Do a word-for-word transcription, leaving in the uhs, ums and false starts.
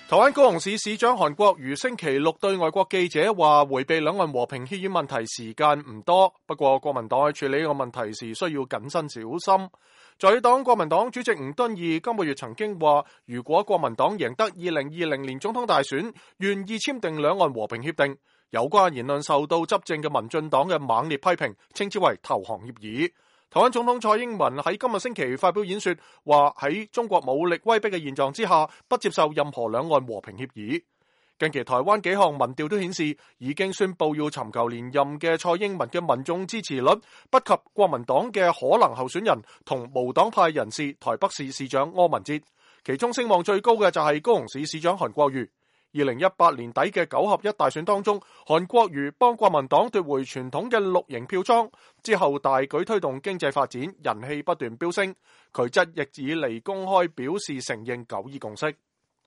台灣高雄市市長韓國瑜星期六對外國記者話，迴避兩岸和平協議問題時間唔多，不過國民黨喺處理呢個問題時需要謹慎小心。在黨國民黨主席吳敦義今個月曾經話，如果國民黨贏得二零二零年總統大選，願意簽訂兩岸和平協定。有關言論受到執政嘅民進黨嘅猛烈批評，稱之為投降協議。台灣總統蔡英文喺今日星期發表演說，話喺中國武力威逼嘅現狀之下，不接受任何兩岸和平協議。近期台灣幾項民調都顯示，已經宣布要尋求連任嘅蔡英文嘅民眾支持率不及國民黨嘅可能候選人同無黨派人士台北市市長柯文哲，其中聲望最高嘅就係高雄市市長韓國瑜。二零一八年底嘅九合一大選當中，韓國瑜幫國民黨奪回傳統嘅綠營票倉，之後大舉推動經濟發展，人氣不斷飆升。佢則亦以嚟公開表示承認九二共識。